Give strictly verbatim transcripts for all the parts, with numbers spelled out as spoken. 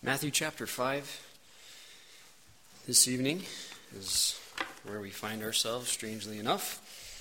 Matthew chapter five this evening is where we find ourselves, strangely enough.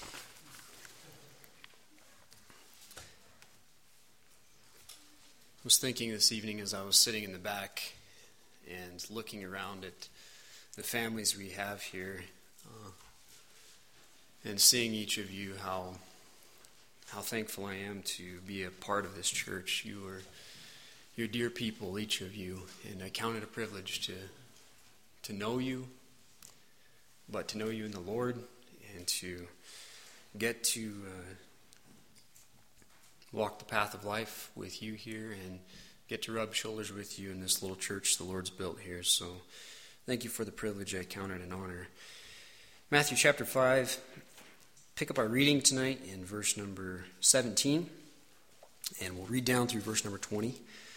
I was thinking this evening as I was sitting in the back and looking around at the families we have here uh, and seeing each of you, how how thankful I am to be a part of this church. You are You're dear people, each of you, and I count it a privilege to to know you, but to know you in the Lord and to get to uh, walk the path of life with you here and get to rub shoulders with you in this little church the Lord's built here. So thank you for the privilege. I count it an honor. Matthew chapter five, pick up our reading tonight in verse number seventeen, and we'll read down through verse number twenty.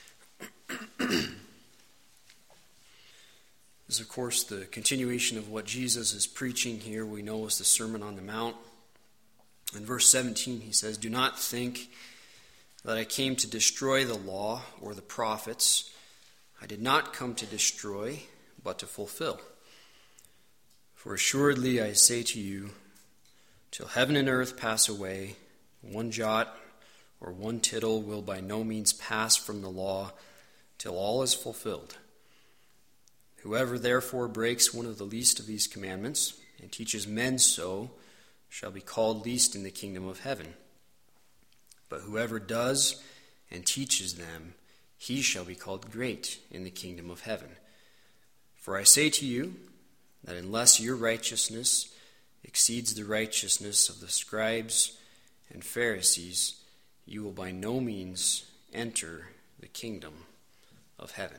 This is, of course, the continuation of what Jesus is preaching here. We know is the Sermon on the Mount. In verse seventeen, he says, "Do not think that I came to destroy the law or the prophets. I did not come to destroy, but to fulfill. For assuredly I say to you, till heaven and earth pass away, one jot or one tittle will by no means pass from the law, till all is fulfilled. Whoever therefore breaks one of the least of these commandments and teaches men so shall be called least in the kingdom of heaven. But whoever does and teaches them, he shall be called great in the kingdom of heaven. For I say to you that unless your righteousness exceeds the righteousness of the scribes and Pharisees, you will by no means enter the kingdom of heaven."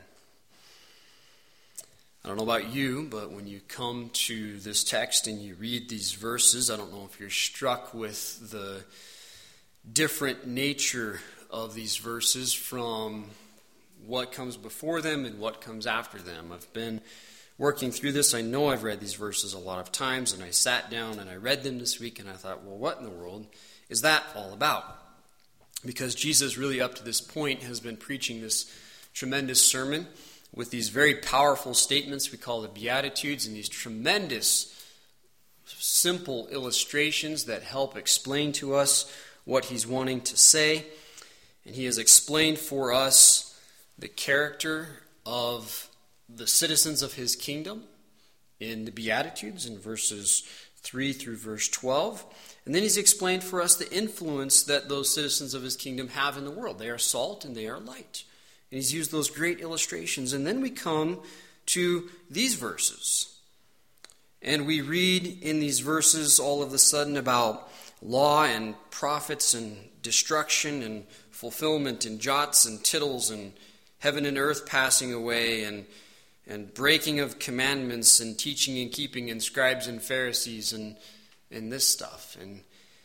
I don't know about you, but when you come to this text and you read these verses, I don't know if you're struck with the different nature of these verses from what comes before them and what comes after them. I've been working through this. I know I've read these verses a lot of times, and I sat down and I read them this week, and I thought, well, what in the world is that all about? Because Jesus really up to this point has been preaching this tremendous sermon with these very powerful statements we call the Beatitudes, and these tremendous simple illustrations that help explain to us what he's wanting to say. And he has explained for us the character of the citizens of his kingdom in the Beatitudes in verses three through verse twelve. And then he's explained for us the influence that those citizens of his kingdom have in the world. They are salt and they are light. And he's used those great illustrations. And then we come to these verses. And we read in these verses all of a sudden about law and prophets and destruction and fulfillment and jots and tittles and heaven and earth passing away and and breaking of commandments and teaching and keeping and scribes and Pharisees and and this stuff. And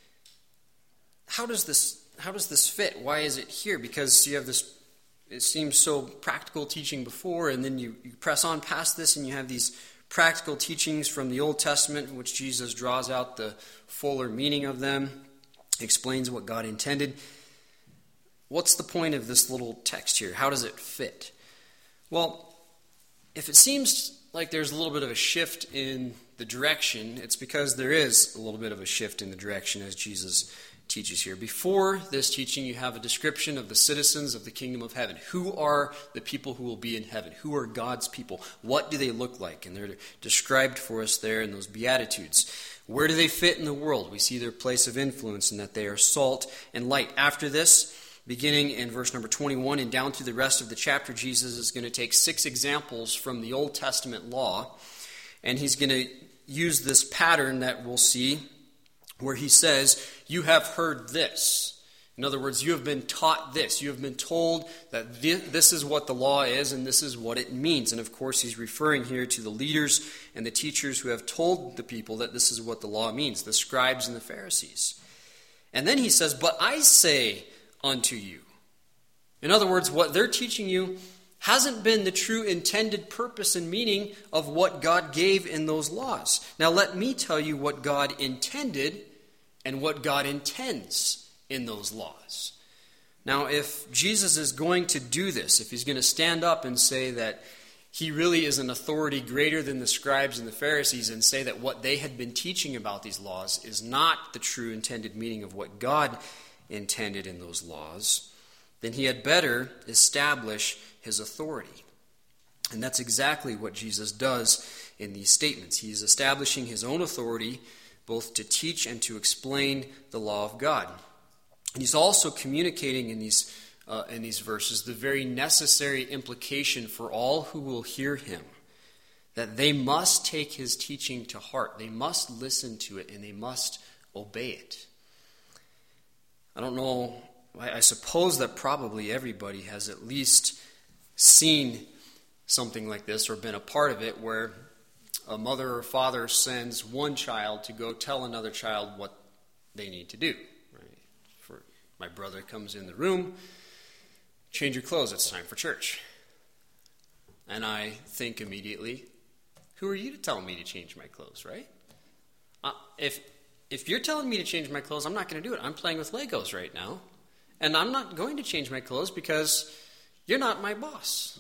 how does this how does this fit? Why is it here? Because you have this, it seems so practical teaching before, and then you, you press on past this and you have these practical teachings from the Old Testament in which Jesus draws out the fuller meaning of them, explains what God intended. What's the point of this little text here? How does it fit? Well, if it seems like there's a little bit of a shift in the direction, it's because there is a little bit of a shift in the direction as Jesus teaches here. Before this teaching, you have a description of the citizens of the kingdom of heaven. Who are the people who will be in heaven? Who are God's people? What do they look like? And they're described for us there in those Beatitudes. Where do they fit in the world? We see their place of influence in that they are salt and light. After this, beginning in verse number twenty-one and down through the rest of the chapter, Jesus is going to take six examples from the Old Testament law, and he's going to use this pattern that we'll see where he says, you have heard this. In other words, you have been taught this. You have been told that this is what the law is and this is what it means. And of course, he's referring here to the leaders and the teachers who have told the people that this is what the law means, the scribes and the Pharisees. And then he says, but I say unto you. In other words, what they're teaching you hasn't been the true intended purpose and meaning of what God gave in those laws. Now let me tell you what God intended and what God intends in those laws. Now, if Jesus is going to do this, if he's going to stand up and say that he really is an authority greater than the scribes and the Pharisees and say that what they had been teaching about these laws is not the true intended meaning of what God intended in those laws, then he had better establish his authority. And that's exactly what Jesus does in these statements. He is establishing his own authority both to teach and to explain the law of God. And he's also communicating in these uh, in these verses the very necessary implication for all who will hear him, that they must take his teaching to heart. They must listen to it and they must obey it. I don't know, I, I suppose that probably everybody has at least seen something like this or been a part of it, where a mother or father sends one child to go tell another child what they need to do. Right? For my brother comes in the room, change your clothes, it's time for church. And I think immediately, who are you to tell me to change my clothes, right? Uh, if if you're telling me to change my clothes, I'm not going to do it. I'm playing with Legos right now, and I'm not going to change my clothes because you're not my boss.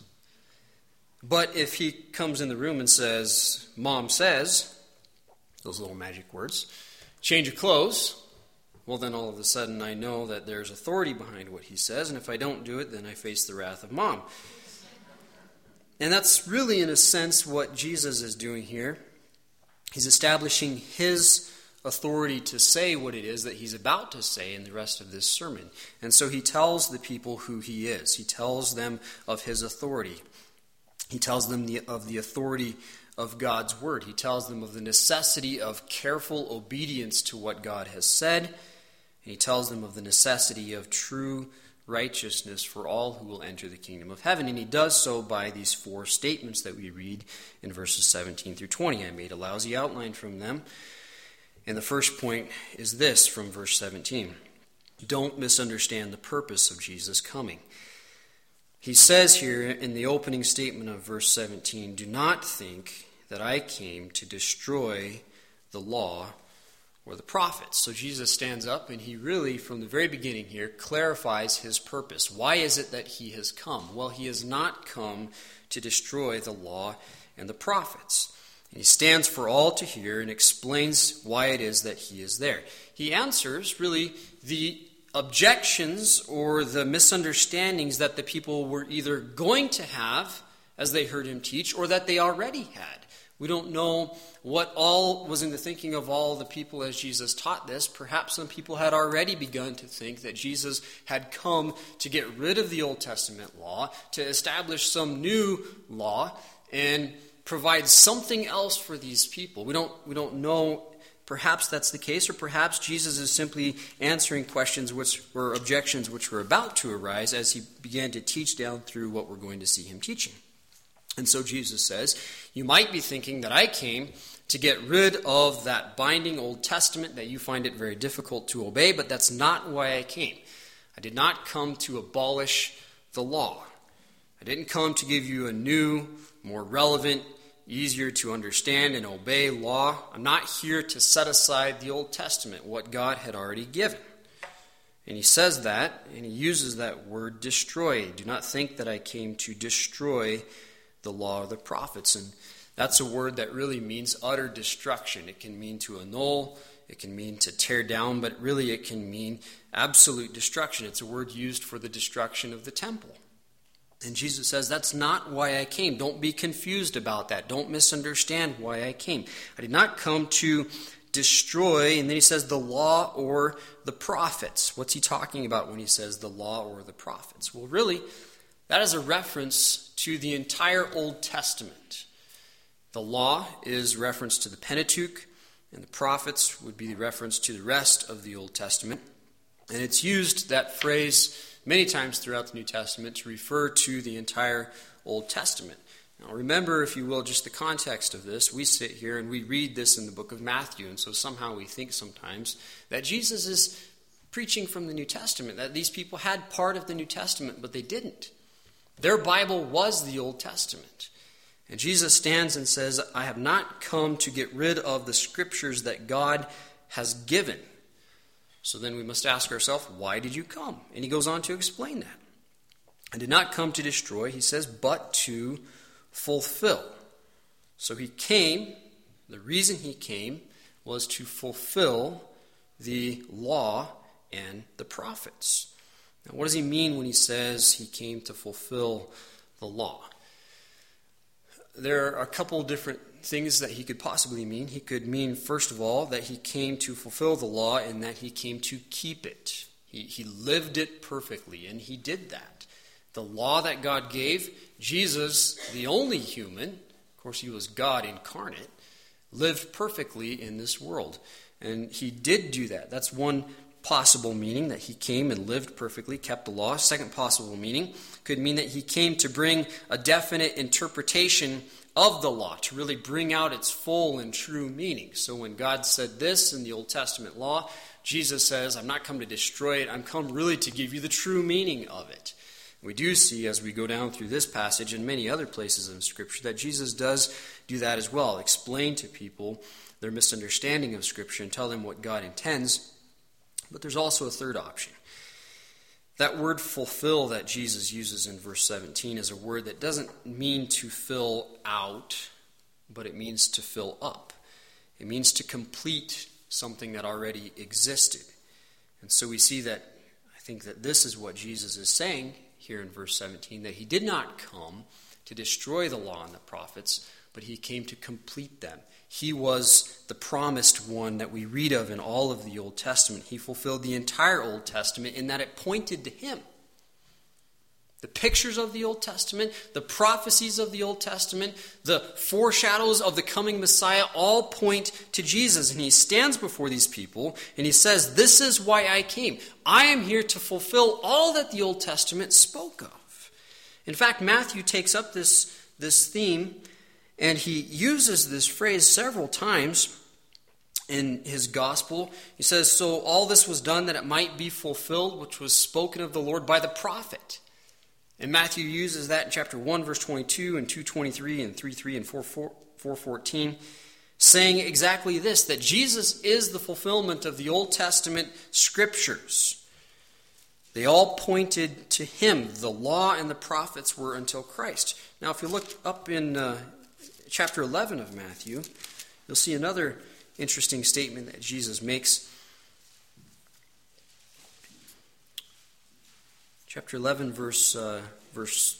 But if he comes in the room and says, Mom says, those little magic words, change your clothes, well, then all of a sudden I know that there's authority behind what he says, and if I don't do it, then I face the wrath of Mom. And that's really, in a sense, what Jesus is doing here. He's establishing his authority to say what it is that he's about to say in the rest of this sermon. And so he tells the people who he is. He tells them of his authority. He tells them the, of the authority of God's word. He tells them of the necessity of careful obedience to what God has said. And he tells them of the necessity of true righteousness for all who will enter the kingdom of heaven. And he does so by these four statements that we read in verses seventeen through twenty. I made a lousy outline from them. And the first point is this from verse seventeen. Don't misunderstand the purpose of Jesus' coming. He says here in the opening statement of verse seventeen, do not think that I came to destroy the law or the prophets. So Jesus stands up and he really, from the very beginning here, clarifies his purpose. Why is it that he has come? Well, he has not come to destroy the law and the prophets. And he stands for all to hear and explains why it is that he is there. He answers, really, the objections or the misunderstandings that the people were either going to have as they heard him teach or that they already had. We don't know what all was in the thinking of all the people as Jesus taught this. Perhaps some people had already begun to think that Jesus had come to get rid of the Old Testament law, to establish some new law, and provide something else for these people. We don't, we don't know. Perhaps that's the case, or perhaps Jesus is simply answering questions which were objections which were about to arise as he began to teach down through what we're going to see him teaching. And so Jesus says, you might be thinking that I came to get rid of that binding Old Testament, that you find it very difficult to obey, but that's not why I came. I did not come to abolish the law. I didn't come to give you a new, more relevant, easier to understand and obey law. I'm not here to set aside the Old Testament, what God had already given. And he says that, and he uses that word destroy. Do not think that I came to destroy the law of the prophets. And that's a word that really means utter destruction. It can mean to annul, it can mean to tear down, but really it can mean absolute destruction. It's a word used for the destruction of the temple. And Jesus says, that's not why I came. Don't be confused about that. Don't misunderstand why I came. I did not come to destroy, and then he says the law or the prophets. What's he talking about when he says the law or the prophets? Well, really, that is a reference to the entire Old Testament. The law is reference to the Pentateuch, and the prophets would be the reference to the rest of the Old Testament. And it's used, that phrase, many times throughout the New Testament to refer to the entire Old Testament. Now remember, if you will, just the context of this. We sit here and we read this in the book of Matthew, and so somehow we think sometimes that Jesus is preaching from the New Testament, that these people had part of the New Testament, but they didn't. Their Bible was the Old Testament. And Jesus stands and says, I have not come to get rid of the scriptures that God has given. So then we must ask ourselves, why did you come? And he goes on to explain that. I did not come to destroy, he says, but to fulfill. So he came, the reason he came was to fulfill the law and the prophets. Now, what does he mean when he says he came to fulfill the law? There are a couple different things that he could possibly mean. He could mean, first of all, that he came to fulfill the law and that he came to keep it. He, he lived it perfectly, and he did that. The law that God gave, Jesus, the only human, of course he was God incarnate, lived perfectly in this world. And he did do that. That's one possible meaning, that he came and lived perfectly, kept the law. Second possible meaning could mean that he came to bring a definite interpretation of the law, to really bring out its full and true meaning. So when God said this in the Old Testament law, Jesus says, I'm not come to destroy it, I'm come really to give you the true meaning of it. We do see, as we go down through this passage and many other places in Scripture, that Jesus does do that as well, explain to people their misunderstanding of Scripture and tell them what God intends. But there's also a third option. That word fulfill that Jesus uses in verse seventeen is a word that doesn't mean to fill out, but it means to fill up. It means to complete something that already existed. And so we see that, I think that this is what Jesus is saying here in verse seventeen, that he did not come to destroy the law and the prophets, but he came to complete them. He was the promised one that we read of in all of the Old Testament. He fulfilled the entire Old Testament in that it pointed to him. The pictures of the Old Testament, the prophecies of the Old Testament, the foreshadows of the coming Messiah all point to Jesus. And he stands before these people and he says, this is why I came. I am here to fulfill all that the Old Testament spoke of. In fact, Matthew takes up this, this theme, and he uses this phrase several times in his gospel. He says, so all this was done that it might be fulfilled, which was spoken of the Lord by the prophet. And Matthew uses that in chapter one, verse twenty-two, and two twenty-three, and three three, and four fourteen, saying exactly this, that Jesus is the fulfillment of the Old Testament scriptures. They all pointed to him. The law and the prophets were until Christ. Now, if you look up in uh, chapter eleven of Matthew, you'll see another interesting statement that Jesus makes. Chapter eleven, verse, uh, verse,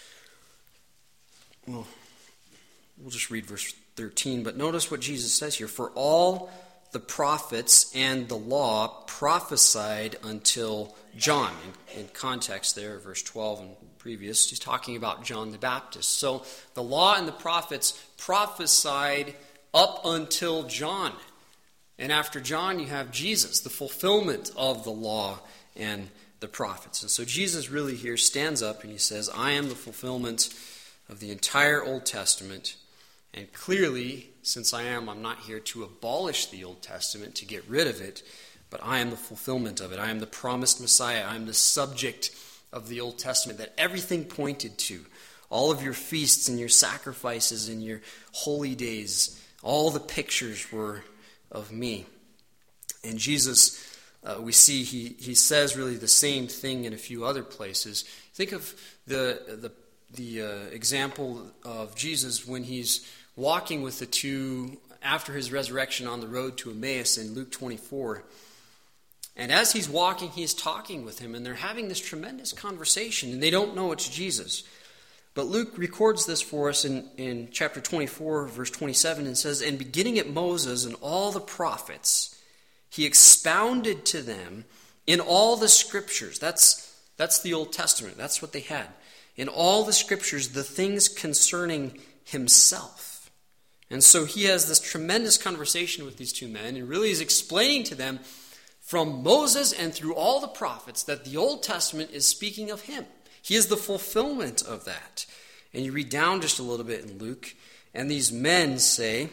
well, we'll just read verse thirteen, but notice what Jesus says here. For all the prophets and the law prophesied until John. In, in context there, verse twelve and previous, he's talking about John the Baptist. So the law and the prophets prophesied up until John. And after John, you have Jesus, the fulfillment of the law and the prophets. And so Jesus really here stands up and he says, I am the fulfillment of the entire Old Testament. And clearly, since I am, I'm not here to abolish the Old Testament, to get rid of it, but I am the fulfillment of it. I am the promised Messiah. I am the subject of the Old Testament that everything pointed to. All of your feasts and your sacrifices and your holy days, all the pictures were of me. And Jesus, uh, we see he, he says really the same thing in a few other places. Think of the the, the uh, example of Jesus when he's walking with the two after his resurrection on the road to Emmaus in Luke twenty-four. And as he's walking, he's talking with him, and they're having this tremendous conversation, and they don't know it's Jesus. But Luke records this for us in, in chapter twenty-four, verse twenty-seven, and says, and beginning at Moses and all the prophets, he expounded to them in all the scriptures. That's, that's the Old Testament. That's what they had. In all the scriptures, the things concerning himself. And so he has this tremendous conversation with these two men, and really is explaining to them from Moses and through all the prophets that the Old Testament is speaking of him. He is the fulfillment of that. And you read down just a little bit in Luke, and these men say,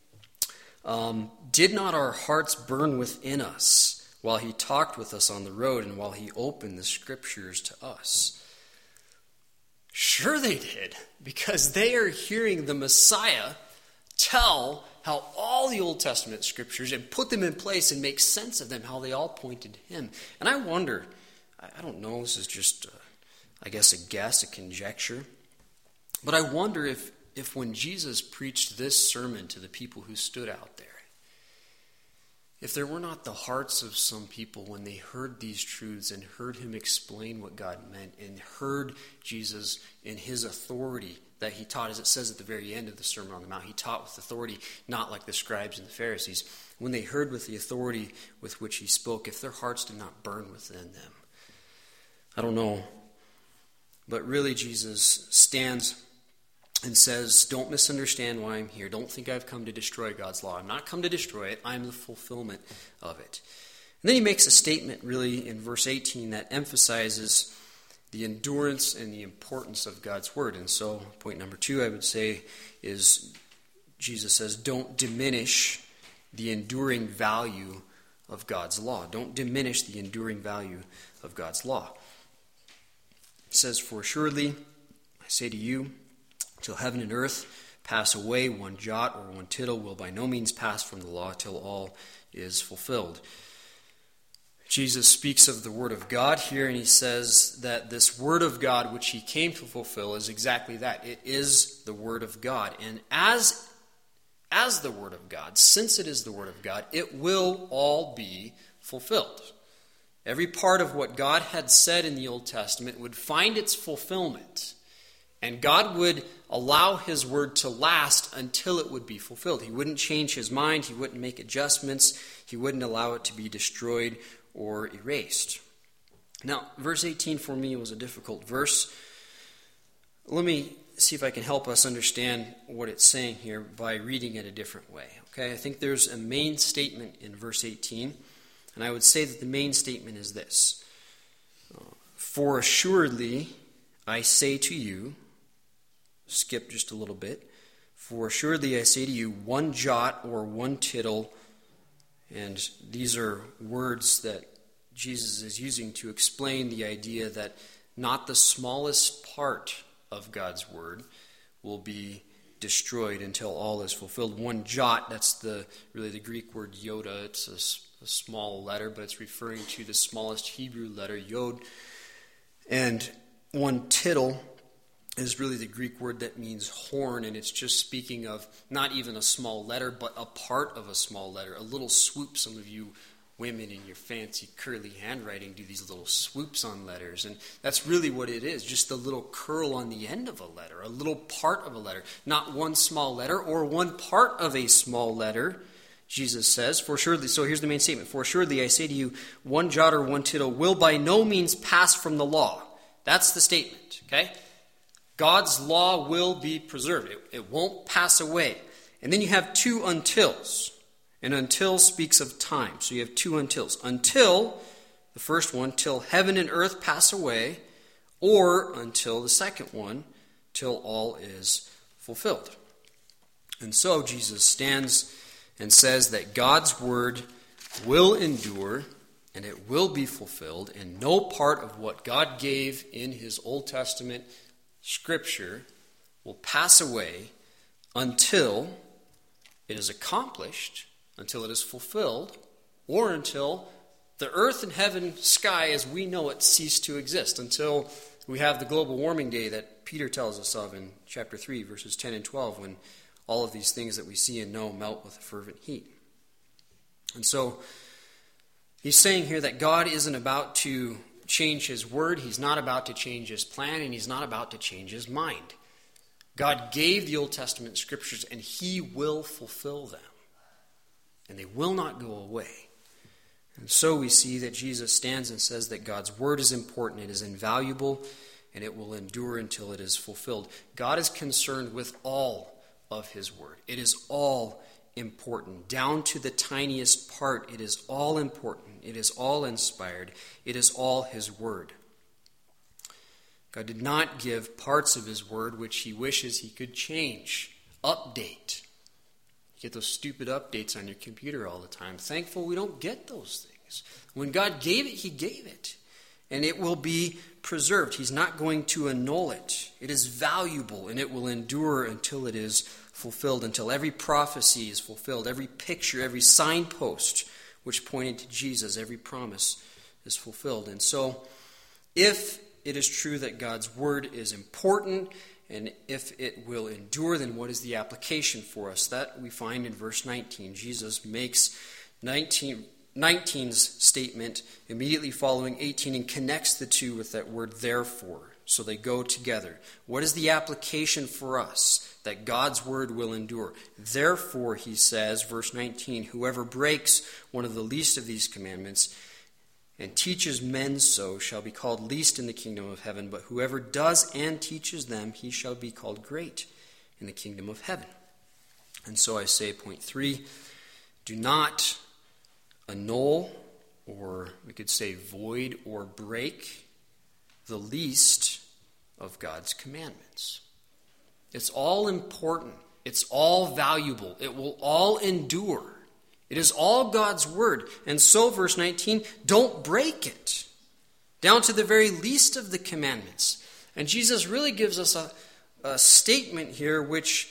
um, did not our hearts burn within us while he talked with us on the road and while he opened the scriptures to us? Sure they did, because they are hearing the Messiah tell how all the Old Testament scriptures, and put them in place and make sense of them, how they all pointed to him. And I wonder, I don't know, this is just, uh, I guess, a guess, a conjecture, but I wonder if, if when Jesus preached this sermon to the people who stood out there, if there were not the hearts of some people when they heard these truths and heard him explain what God meant and heard Jesus in his authority that he taught, as it says at the very end of the Sermon on the Mount, he taught with authority, not like the scribes and the Pharisees. When they heard with the authority with which he spoke, if their hearts did not burn within them, I don't know. But really, Jesus stands and says, don't misunderstand why I'm here. Don't think I've come to destroy God's law. I'm not come to destroy it. I'm the fulfillment of it. And then he makes a statement really in verse eighteen that emphasizes the endurance and the importance of God's word. And so point number two, I would say, is Jesus says, don't diminish the enduring value of God's law. Don't diminish the enduring value of God's law. It says, for assuredly, I say to you, till heaven and earth pass away, one jot or one tittle will by no means pass from the law till all is fulfilled. Jesus speaks of the Word of God here, and he says that this Word of God which he came to fulfill is exactly that. It is the Word of God. And as, as the Word of God, since it is the Word of God, it will all be fulfilled. Every part of what God had said in the Old Testament would find its fulfillment. And God would allow his word to last until it would be fulfilled. He wouldn't change his mind. He wouldn't make adjustments. He wouldn't allow it to be destroyed or erased. Now, verse eighteen for me was a difficult verse. Let me see if I can help us understand what it's saying here by reading it a different way. Okay, I think there's a main statement in verse eighteen, and I would say that the main statement is this. For assuredly, I say to you, skip just a little bit, for assuredly I say to you, one jot or one tittle, and these are words that Jesus is using to explain the idea that not the smallest part of God's word will be destroyed until all is fulfilled. One jot, that's the really the Greek word yoda. It's a, a small letter, but it's referring to the smallest Hebrew letter, yod. And one tittle is really the Greek word that means horn, and it's just speaking of not even a small letter, but a part of a small letter, a little swoop. Some of you women in your fancy curly handwriting do these little swoops on letters, and that's really what it is, just a little curl on the end of a letter, a little part of a letter, not one small letter or one part of a small letter, Jesus says. For surely, so here's the main statement, for surely I say to you, one jot or one tittle will by no means pass from the law. That's the statement, okay? God's law will be preserved. It, it won't pass away. And then you have two untils. And until speaks of time. So you have two untils. Until, the first one, till heaven and earth pass away, or until the second one, till all is fulfilled. And so Jesus stands and says that God's word will endure, and it will be fulfilled, and no part of what God gave in his Old Testament Scripture will pass away until it is accomplished, until it is fulfilled, or until the earth and heaven, sky as we know it cease to exist, until we have the global warming day that Peter tells us of in chapter three, verses ten and twelve, when all of these things that we see and know melt with a fervent heat. And so he's saying here that God isn't about to change his word, he's not about to change his plan, and he's not about to change his mind. God gave the Old Testament scriptures, and he will fulfill them. And they will not go away. And so we see that Jesus stands and says that God's word is important, it is invaluable, and it will endure until it is fulfilled. God is concerned with all of his word. It is all important. Down to the tiniest part, it is all important. It is all inspired. It is all his word. God did not give parts of his word which he wishes he could change, update. You get those stupid updates on your computer all the time. Thankful we don't get those things. When God gave it, he gave it. and it will be preserved. He's not going to annul it. It is valuable, and it will endure until it is fulfilled, until every prophecy is fulfilled, every picture, every signpost which pointed to Jesus, every promise is fulfilled. And so, if it is true that God's word is important, and if it will endure, then what is the application for us? That we find in verse nineteen. Jesus makes nineteen, nineteen's statement immediately following eighteen and connects the two with that word therefore. So they go together. What is the application for us? That God's word will endure. Therefore, he says, verse nineteen, whoever breaks one of the least of these commandments and teaches men so shall be called least in the kingdom of heaven, but whoever does and teaches them, he shall be called great in the kingdom of heaven. And so I say, point three, do not annul, or we could say void or break, the least of God's commandments. It's all important. It's all valuable. It will all endure. It is all God's word. And so, verse nineteen, don't break it. Down to the very least of the commandments. And Jesus really gives us a, a statement here which,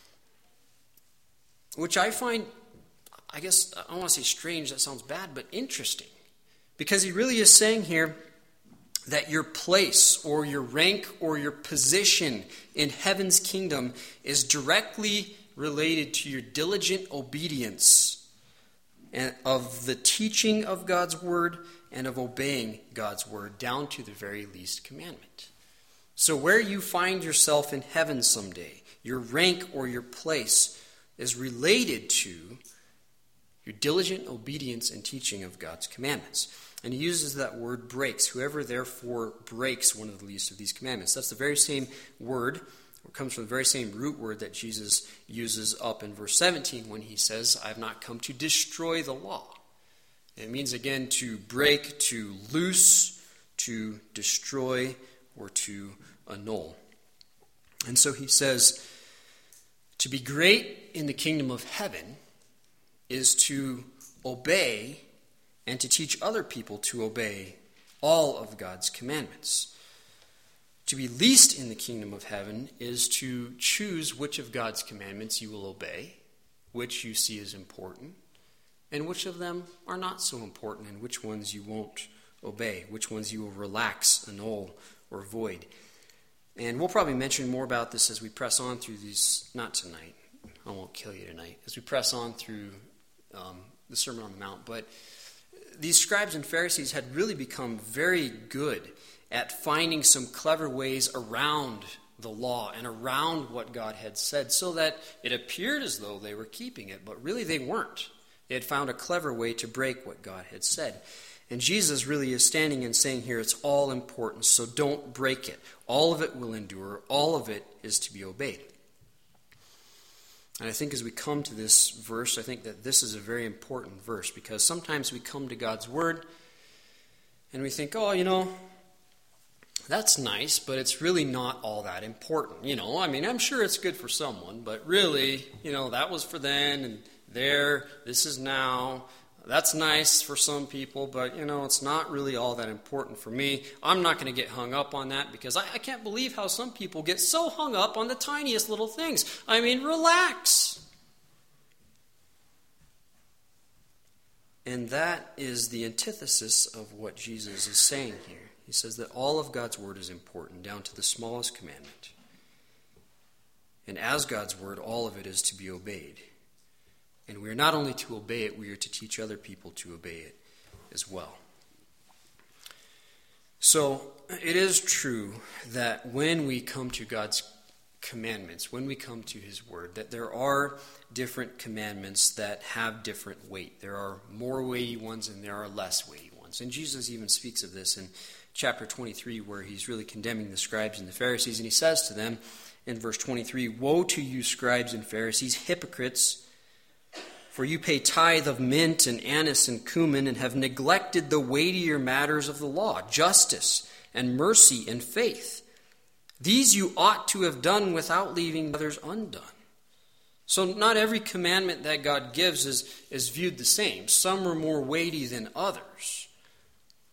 which I find, I guess, I don't want to say strange, that sounds bad, but interesting. Because he really is saying here that your place or your rank or your position in heaven's kingdom is directly related to your diligent obedience and of the teaching of God's word and of obeying God's word down to the very least commandment. So where you find yourself in heaven someday, your rank or your place is related to your diligent obedience and teaching of God's commandments. And he uses that word breaks. Whoever therefore breaks one of the least of these commandments. That's the very same word. It comes from the very same root word that Jesus uses up in verse seventeen when he says, I have not come to destroy the law. It means again to break, to loose, to destroy, or to annul. And so he says, to be great in the kingdom of heaven is to obey and to teach other people to obey all of God's commandments. To be least in the kingdom of heaven is to choose which of God's commandments you will obey, which you see as important, and which of them are not so important, and which ones you won't obey, which ones you will relax, annul, or void. And we'll probably mention more about this as we press on through these, not tonight, I won't kill you tonight, as we press on through um, the Sermon on the Mount, but these scribes and Pharisees had really become very good at finding some clever ways around the law and around what God had said so that it appeared as though they were keeping it, but really they weren't. They had found a clever way to break what God had said. And Jesus really is standing and saying here, it's all important, so don't break it. All of it will endure. All of it is to be obeyed. And I think as we come to this verse, I think that this is a very important verse because sometimes we come to God's word and we think, oh, you know, that's nice, but it's really not all that important. You know, I mean, I'm sure it's good for someone, but really, you know, that was for then and there, this is now. That's nice for some people, but, you know, it's not really all that important for me. I'm not going to get hung up on that because I, I can't believe how some people get so hung up on the tiniest little things. I mean, relax. And that is the antithesis of what Jesus is saying here. He says that all of God's word is important, down to the smallest commandment. And as God's word, all of it is to be obeyed. And we are not only to obey it, we are to teach other people to obey it as well. So it is true that when we come to God's commandments, when we come to his word, that there are different commandments that have different weight. There are more weighty ones and there are less weighty ones. And Jesus even speaks of this in chapter twenty-three, where he's really condemning the scribes and the Pharisees. And he says to them in verse twenty-three, "Woe to you, scribes and Pharisees, hypocrites! For you pay tithe of mint and anise and cumin and have neglected the weightier matters of the law, justice and mercy and faith. These you ought to have done without leaving others undone." So not every commandment that God gives is, is viewed the same. Some are more weighty than others.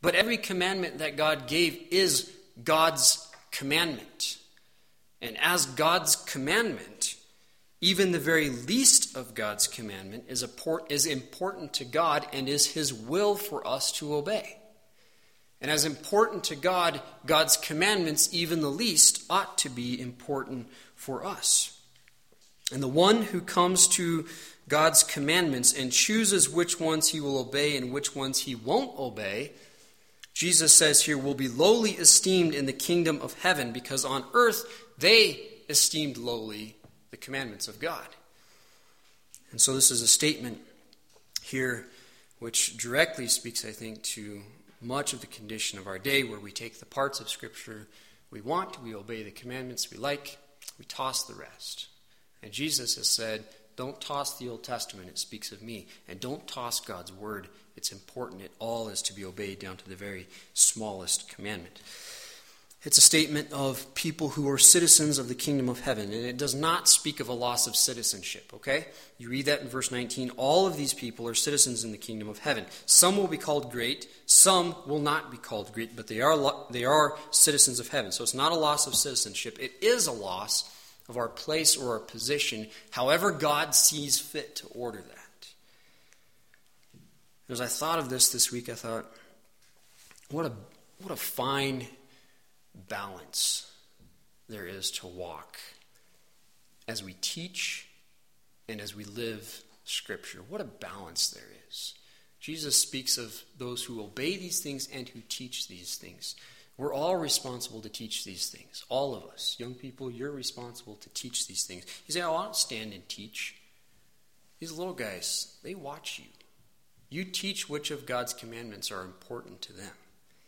But every commandment that God gave is God's commandment. And as God's commandment, even the very least of God's commandment is important to God and is his will for us to obey. And as important to God, God's commandments, even the least, ought to be important for us. And the one who comes to God's commandments and chooses which ones he will obey and which ones he won't obey, Jesus says here, will be lowly esteemed in the kingdom of heaven, because on earth they esteemed lowly the commandments of God. And so this is a statement here which directly speaks, I think, to much of the condition of our day, where we take the parts of Scripture we want, we obey the commandments we like, we toss the rest. And Jesus has said, don't toss the Old Testament, it speaks of me. And don't toss God's word, it's important. It all is to be obeyed down to the very smallest commandment. It's a statement of people who are citizens of the kingdom of heaven. And it does not speak of a loss of citizenship, okay? You read that in verse nineteen. All of these people are citizens in the kingdom of heaven. Some will be called great, some will not be called great, but they are, they are citizens of heaven. So it's not a loss of citizenship. It is a loss of our place or our position, however God sees fit to order that. As I thought of this this week, I thought, what a what a fine balance there is to walk as we teach and as we live Scripture. What a balance there is. Jesus speaks of those who obey these things and who teach these things. We're all responsible to teach these things. All of us. Young people, you're responsible to teach these things. You say, oh, I don't stand and teach. These little guys, they watch you. You teach which of God's commandments are important to them.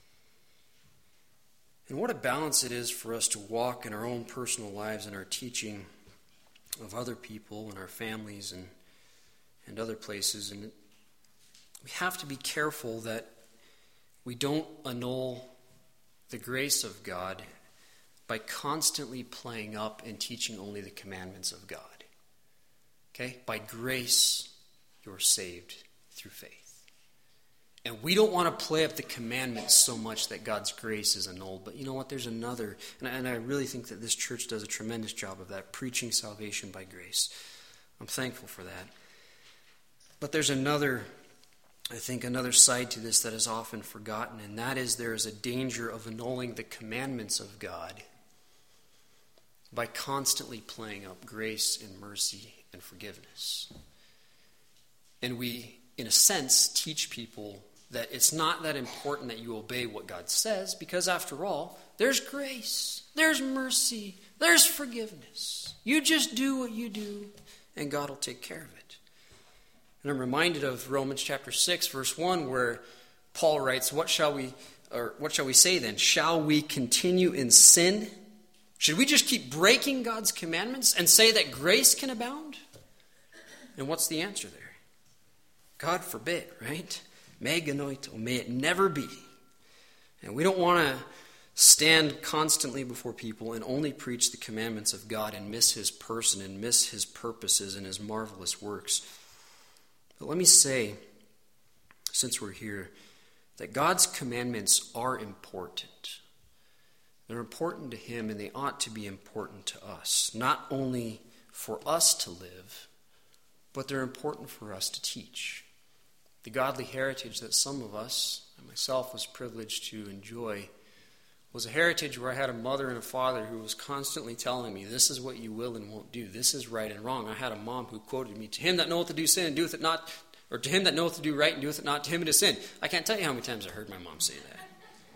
And what a balance it is for us to walk in our own personal lives and our teaching of other people and our families and, and other places. And we have to be careful that we don't annul the grace of God by constantly playing up and teaching only the commandments of God. Okay? By grace, you're saved through faith. And we don't want to play up the commandments so much that God's grace is annulled. But you know what? There's another, and I, and I really think that this church does a tremendous job of that, preaching salvation by grace. I'm thankful for that. But there's another, I think, another side to this that is often forgotten, and that is there is a danger of annulling the commandments of God by constantly playing up grace and mercy and forgiveness. And we, in a sense, teach people that it's not that important that you obey what God says, because after all, there's grace, there's mercy, there's forgiveness. You just do what you do, and God will take care of it. And I'm reminded of Romans chapter six, verse one, where Paul writes, What shall we, or what shall we say then? Shall we continue in sin? Should we just keep breaking God's commandments and say that grace can abound? And what's the answer there? God forbid, right? Me genoito, may it never be. And we don't want to stand constantly before people and only preach the commandments of God and miss his person and miss his purposes and his marvelous works. But let me say, since we're here, that God's commandments are important. They're important to him, and they ought to be important to us. Not only for us to live, but they're important for us to teach. The godly heritage that some of us, and myself, was privileged to enjoy was a heritage where I had a mother and a father who was constantly telling me, this is what you will and won't do. This is right and wrong. I had a mom who quoted me, to him that knoweth to do sin and doeth it not, or to him that knoweth to do right and doeth it not, to him it is sin. I can't tell you how many times I heard my mom say that.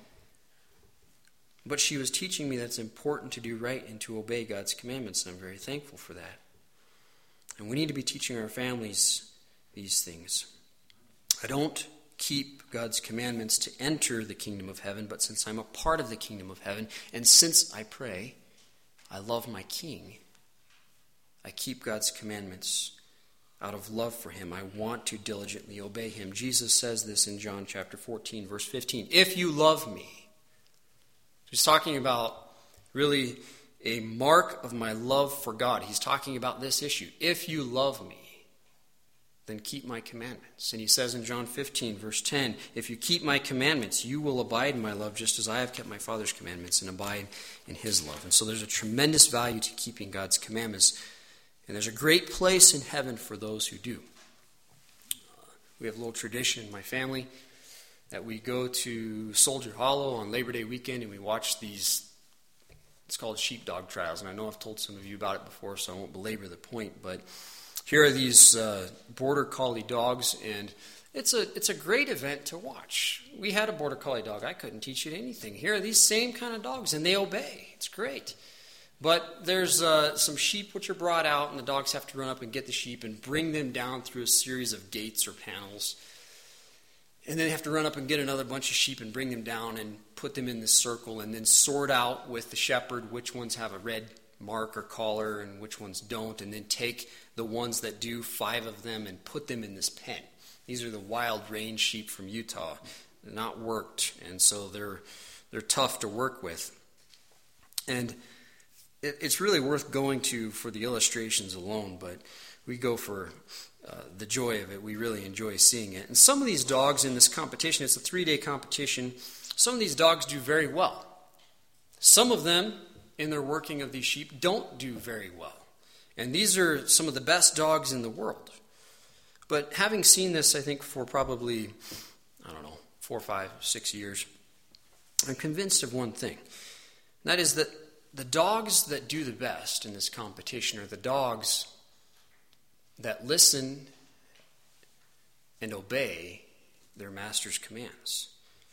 But she was teaching me that it's important to do right and to obey God's commandments, and I'm very thankful for that. And we need to be teaching our families these things. I don't keep God's commandments to enter the kingdom of heaven, but since I'm a part of the kingdom of heaven, and since I pray, I love my King, I keep God's commandments out of love for him. I want to diligently obey him. Jesus says this in John chapter fourteen, verse fifteen. If you love me. He's talking about really a mark of my love for God. He's talking about this issue. If you love me, then keep my commandments. And he says in John fifteen, verse ten, if you keep my commandments, you will abide in my love, just as I have kept my Father's commandments and abide in his love. And so there's a tremendous value to keeping God's commandments. And there's a great place in heaven for those who do. Uh, we have a little tradition in my family that we go to Soldier Hollow on Labor Day weekend and we watch these, it's called sheepdog trials. And I know I've told some of you about it before, so I won't belabor the point, but here are these uh, border collie dogs, and it's a it's a great event to watch. We had a border collie dog. I couldn't teach it anything. Here are these same kind of dogs, and they obey. It's great. But there's uh, some sheep which are brought out, and the dogs have to run up and get the sheep and bring them down through a series of gates or panels. And then they have to run up and get another bunch of sheep and bring them down and put them in this circle and then sort out with the shepherd which ones have a red mark or collar and which ones don't, and then take the ones that do, five of them, and put them in this pen. These are the wild range sheep from Utah. They're not worked, and so they're they're tough to work with. And it, it's really worth going to for the illustrations alone, but we go for uh, the joy of it. We really enjoy seeing it. And some of these dogs in this competition, it's a three-day competition, some of these dogs do very well. Some of them, in their working of these sheep, don't do very well. And these are some of the best dogs in the world. But having seen this, I think, for probably, I don't know, four, five, six years, I'm convinced of one thing. And that is that the dogs that do the best in this competition are the dogs that listen and obey their master's commands.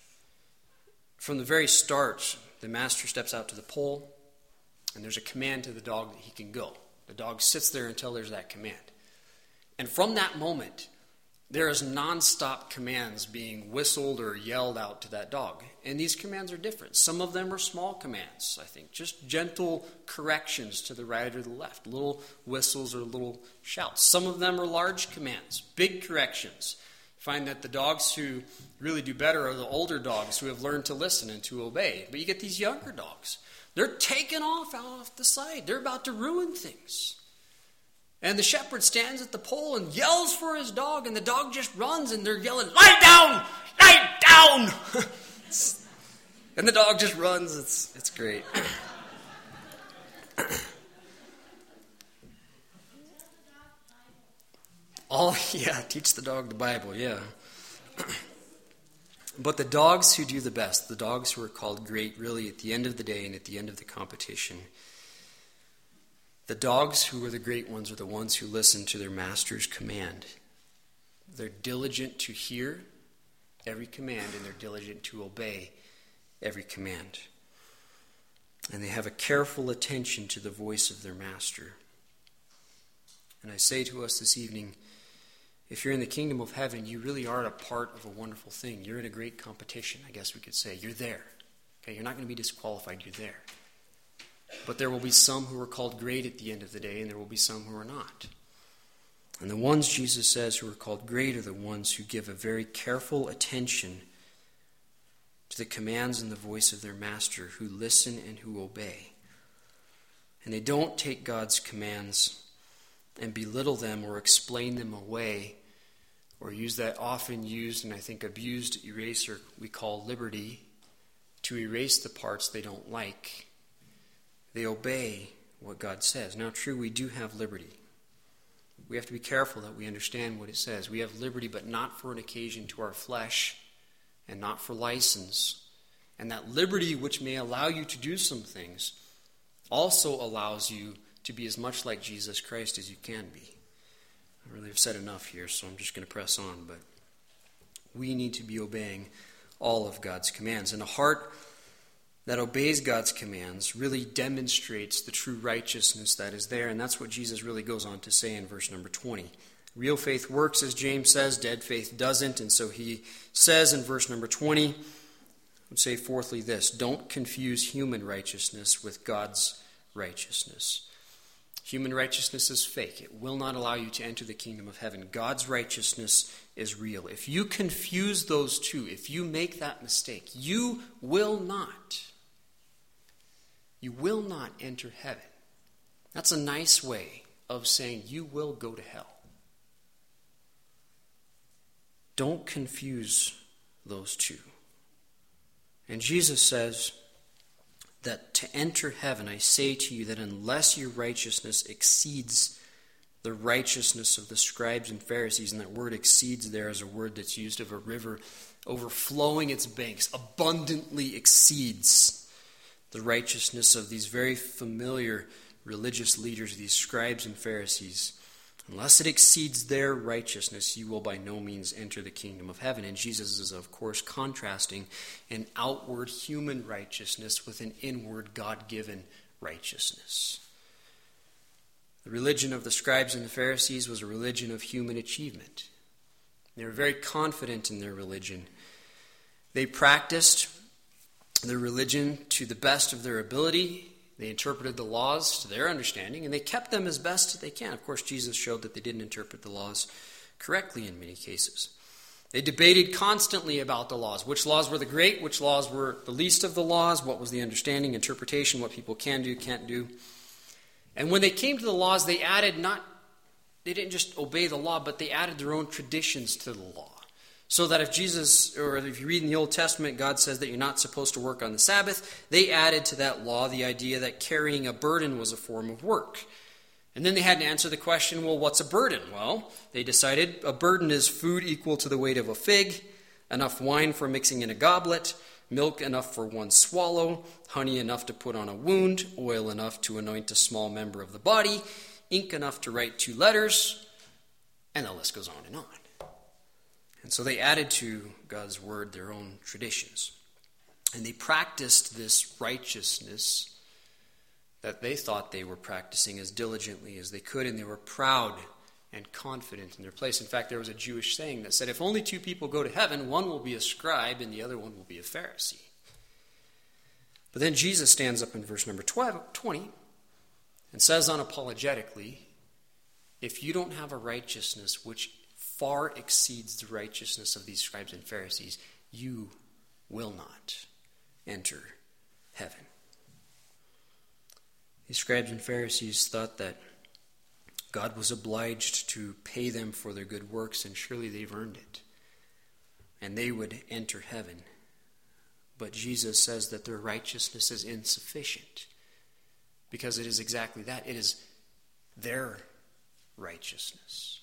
From the very start, the master steps out to the pole, and there's a command to the dog that he can go. The dog sits there until there's that command. And from that moment, there is nonstop commands being whistled or yelled out to that dog. And these commands are different. Some of them are small commands, I think. Just gentle corrections to the right or the left. Little whistles or little shouts. Some of them are large commands, big corrections. Find that the dogs who really do better are the older dogs who have learned to listen and to obey. But you get these younger dogs. They're taking off out off the side. They're about to ruin things. And the shepherd stands at the pole and yells for his dog, and the dog just runs, and they're yelling, "Lie down! Lie down!" And the dog just runs. It's it's great. All yeah, teach the dog the Bible, yeah. But the dogs who do the best, the dogs who are called great, really at the end of the day and at the end of the competition, the dogs who are the great ones are the ones who listen to their master's command. They're diligent to hear every command, and they're diligent to obey every command. And they have a careful attention to the voice of their master. And I say to us this evening, if you're in the kingdom of heaven, you really are a part of a wonderful thing. You're in a great competition, I guess we could say. You're there. Okay, you're not going to be disqualified. You're there. But there will be some who are called great at the end of the day, and there will be some who are not. And the ones, Jesus says, who are called great are the ones who give a very careful attention to the commands and the voice of their master, who listen and who obey. And they don't take God's commands and belittle them or explain them away or use that often used and I think abused eraser we call liberty to erase the parts they don't like. They obey what God says. Now, true, we do have liberty. We have to be careful that we understand what it says. We have liberty, but not for an occasion to our flesh and not for license. And that liberty, which may allow you to do some things, also allows you to be as much like Jesus Christ as you can be. I really have said enough here, so I'm just going to press on. But we need to be obeying all of God's commands. And a heart that obeys God's commands really demonstrates the true righteousness that is there. And that's what Jesus really goes on to say in verse number twenty. Real faith works, as James says. Dead faith doesn't. And so he says in verse number twenty, I would say fourthly this: don't confuse human righteousness with God's righteousness. Human righteousness is fake. It will not allow you to enter the kingdom of heaven. God's righteousness is real. If you confuse those two, if you make that mistake, you will not. You will not enter heaven. That's a nice way of saying you will go to hell. Don't confuse those two. And Jesus says that to enter heaven, I say to you that unless your righteousness exceeds the righteousness of the scribes and Pharisees, and that word exceeds there is a word that's used of a river overflowing its banks, abundantly exceeds the righteousness of these very familiar religious leaders, these scribes and Pharisees. Unless it exceeds their righteousness, you will by no means enter the kingdom of heaven. And Jesus is, of course, contrasting an outward human righteousness with an inward God-given righteousness. The religion of the scribes and the Pharisees was a religion of human achievement. They were very confident in their religion. They practiced their religion to the best of their ability. They interpreted the laws to their understanding, and they kept them as best they can. Of course, Jesus showed that they didn't interpret the laws correctly in many cases. They debated constantly about the laws. Which laws were the great? Which laws were the least of the laws? What was the understanding, interpretation, what people can do, can't do? And when they came to the laws, they added not, they didn't just obey the law, but they added their own traditions to the law. So that if Jesus, or if you read in the Old Testament, God says that you're not supposed to work on the Sabbath, they added to that law the idea that carrying a burden was a form of work. And then they had to answer the question, well, what's a burden? Well, they decided a burden is food equal to the weight of a fig, enough wine for mixing in a goblet, milk enough for one swallow, honey enough to put on a wound, oil enough to anoint a small member of the body, ink enough to write two letters, and the list goes on and on. And so they added to God's word their own traditions. And they practiced this righteousness that they thought they were practicing as diligently as they could, and they were proud and confident in their place. In fact, there was a Jewish saying that said, if only two people go to heaven, one will be a scribe and the other one will be a Pharisee. But then Jesus stands up in verse number twenty and says unapologetically, if you don't have a righteousness which far exceeds the righteousness of these scribes and Pharisees, you will not enter heaven. These scribes and Pharisees thought that God was obliged to pay them for their good works, and surely they've earned it, and they would enter heaven. But Jesus says that their righteousness is insufficient, because it is exactly that. It is their righteousness.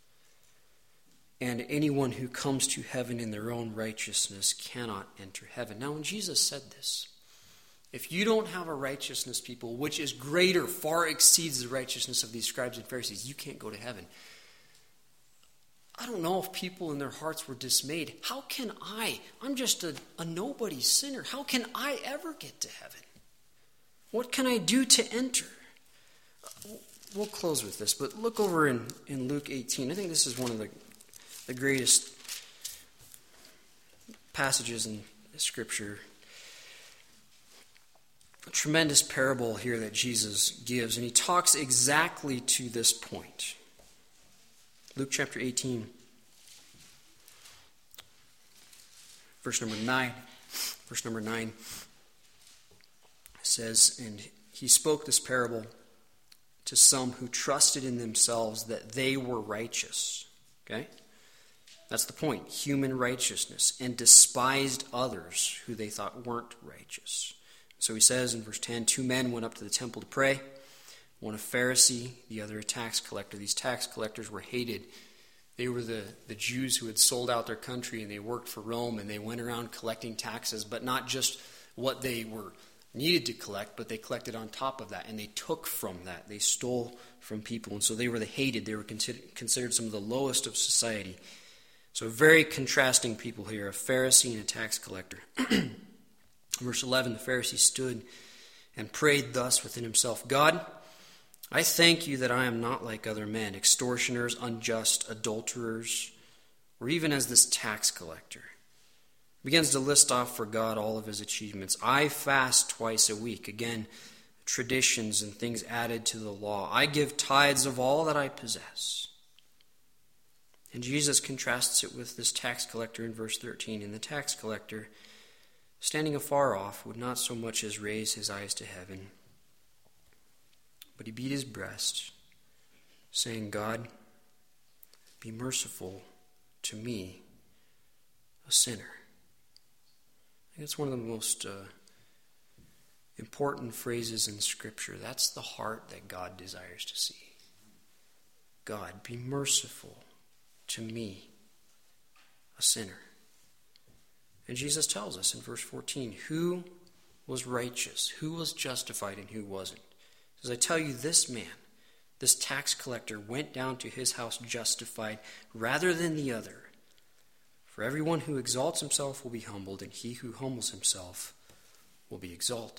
And anyone who comes to heaven in their own righteousness cannot enter heaven. Now, when Jesus said this, if you don't have a righteousness, people, which is greater, far exceeds the righteousness of these scribes and Pharisees, you can't go to heaven. I don't know if people in their hearts were dismayed. How can I? I'm just a, a nobody sinner. How can I ever get to heaven? What can I do to enter? We'll close with this, but look over in, in Luke eighteen. I think this is one of the The greatest passages in Scripture. A tremendous parable here that Jesus gives, and he talks exactly to this point. Luke chapter eighteen, verse number nine. Verse number nine says, and he spoke this parable to some who trusted in themselves that they were righteous. Okay? That's the point. Human righteousness. And despised others who they thought weren't righteous. So he says in verse ten, two men went up to the temple to pray. One a Pharisee, the other a tax collector. These tax collectors were hated. They were the, the Jews who had sold out their country, and they worked for Rome, and they went around collecting taxes, but not just what they were needed to collect, but they collected on top of that, and they took from that. They stole from people, and so they were the hated. They were considered, considered some of the lowest of society. So very contrasting people here, a Pharisee and a tax collector. Verse eleven, the Pharisee stood and prayed thus within himself, God, I thank you that I am not like other men, extortioners, unjust, adulterers, or even as this tax collector. He begins to list off for God all of his achievements. I fast twice a week. Again, traditions and things added to the law. I give tithes of all that I possess. And Jesus contrasts it with this tax collector in verse thirteen. And the tax collector, standing afar off, would not so much as raise his eyes to heaven, but he beat his breast, saying, God, be merciful to me, a sinner. I think it's one of the most uh, important phrases in Scripture. That's the heart that God desires to see. God, be merciful to me, a sinner. And Jesus tells us in verse fourteen, who was righteous, who was justified, and who wasn't. He says, I tell you, this man, this tax collector, went down to his house justified rather than the other. For everyone who exalts himself will be humbled, and he who humbles himself will be exalted.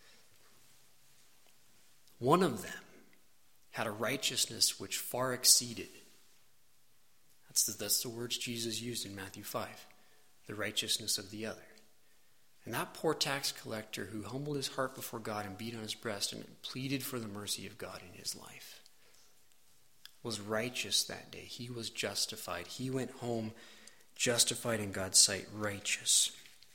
One of them had a righteousness which far exceeded. That's the, that's the words Jesus used in Matthew five. The righteousness of the other. And that poor tax collector who humbled his heart before God and beat on his breast and pleaded for the mercy of God in his life was righteous that day. He was justified. He went home justified in God's sight, righteous.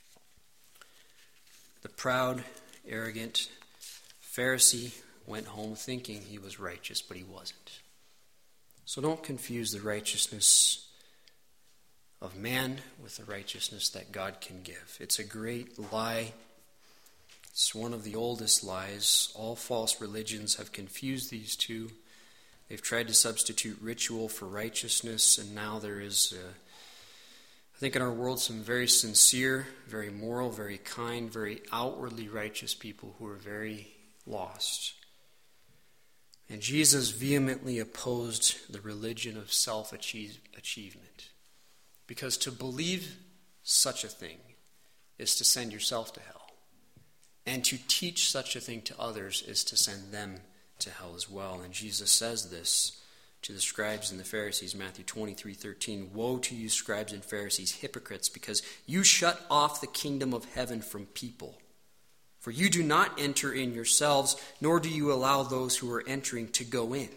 The proud, arrogant Pharisee went home thinking he was righteous, but he wasn't. So don't confuse the righteousness of man with the righteousness that God can give. It's a great lie. It's one of the oldest lies. All false religions have confused these two. They've tried to substitute ritual for righteousness, and now there is, uh, I think in our world, some very sincere, very moral, very kind, very outwardly righteous people who are very lost. And Jesus vehemently opposed the religion of self-achievement. Because to believe such a thing is to send yourself to hell. And to teach such a thing to others is to send them to hell as well. And Jesus says this to the scribes and the Pharisees, Matthew twenty-three thirteen, woe to you, scribes and Pharisees, hypocrites, because you shut off the kingdom of heaven from people. For you do not enter in yourselves, nor do you allow those who are entering to go in.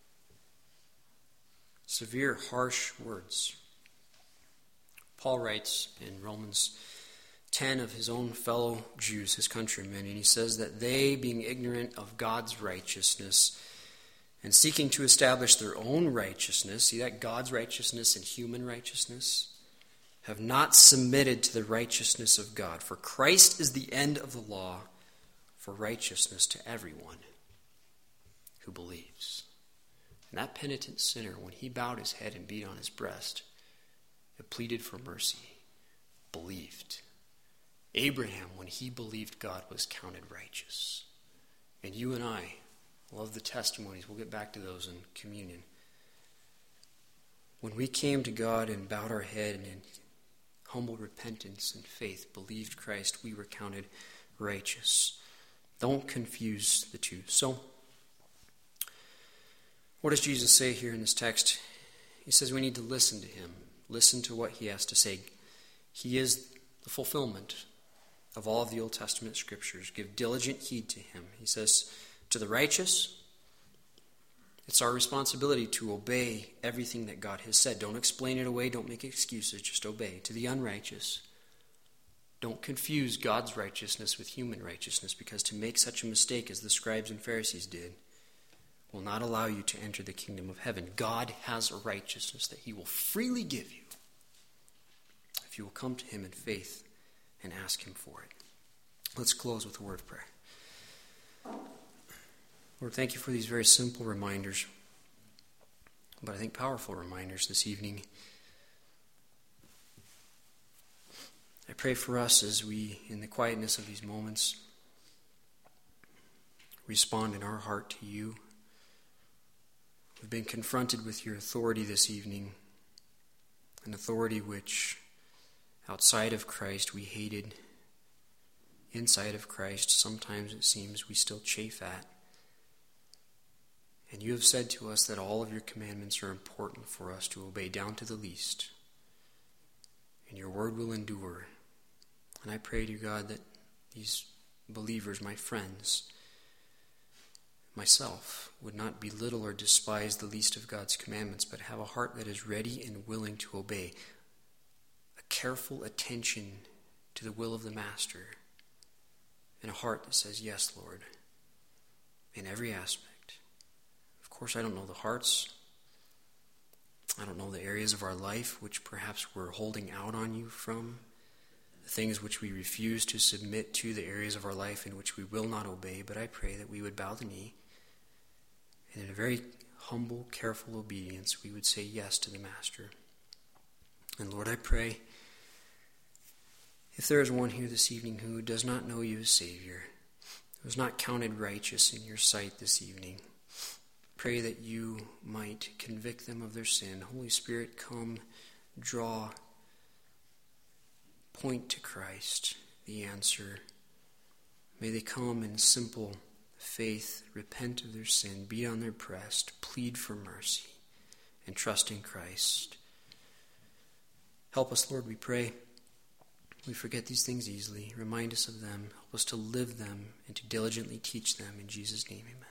Severe, harsh words. Paul writes in Romans ten of his own fellow Jews, his countrymen, and he says that they, being ignorant of God's righteousness and seeking to establish their own righteousness, see that God's righteousness and human righteousness, have not submitted to the righteousness of God. For Christ is the end of the law for righteousness to everyone who believes. And that penitent sinner, when he bowed his head and beat on his breast, it pleaded for mercy, believed. Abraham, when he believed God, was counted righteous. And you and I love the testimonies. We'll get back to those in communion. When we came to God and bowed our head and in humble repentance and faith believed Christ, we were counted righteous. Don't confuse the two. So, what does Jesus say here in this text? He says we need to listen to him. Listen to what he has to say. He is the fulfillment of all of the Old Testament scriptures. Give diligent heed to him. He says to the righteous, it's our responsibility to obey everything that God has said. Don't explain it away. Don't make excuses. Just obey. To the unrighteous, don't confuse God's righteousness with human righteousness, because to make such a mistake as the scribes and Pharisees did will not allow you to enter the kingdom of heaven. God has a righteousness that he will freely give you if you will come to him in faith and ask him for it. Let's close with a word of prayer. Lord, thank you for these very simple reminders, but I think powerful reminders this evening. I pray for us as we, in the quietness of these moments, respond in our heart to you. We've been confronted with your authority this evening, an authority which, outside of Christ, we hated. Inside of Christ, sometimes it seems we still chafe at. And you have said to us that all of your commandments are important for us to obey down to the least. And your word will endure. And I pray to you, God, that these believers, my friends, myself, would not belittle or despise the least of God's commandments, but have a heart that is ready and willing to obey. A careful attention to the will of the Master. And a heart that says, yes, Lord, in every aspect. Of course, I don't know the hearts I don't know, the areas of our life which perhaps we're holding out on you from, the things which we refuse to submit to, the areas of our life in which we will not obey. But I pray that we would bow the knee, and in a very humble, careful obedience, we would say yes to the Master. And Lord, I pray, if there is one here this evening who does not know you as Savior, who is not counted righteous in your sight this evening, pray that you might convict them of their sin. Holy Spirit, come, draw, point to Christ, the answer. May they come in simple faith, repent of their sin, beat on their breast, plead for mercy, and trust in Christ. Help us, Lord, we pray. We forget these things easily. Remind us of them. Help us to live them and to diligently teach them. In Jesus' name, amen.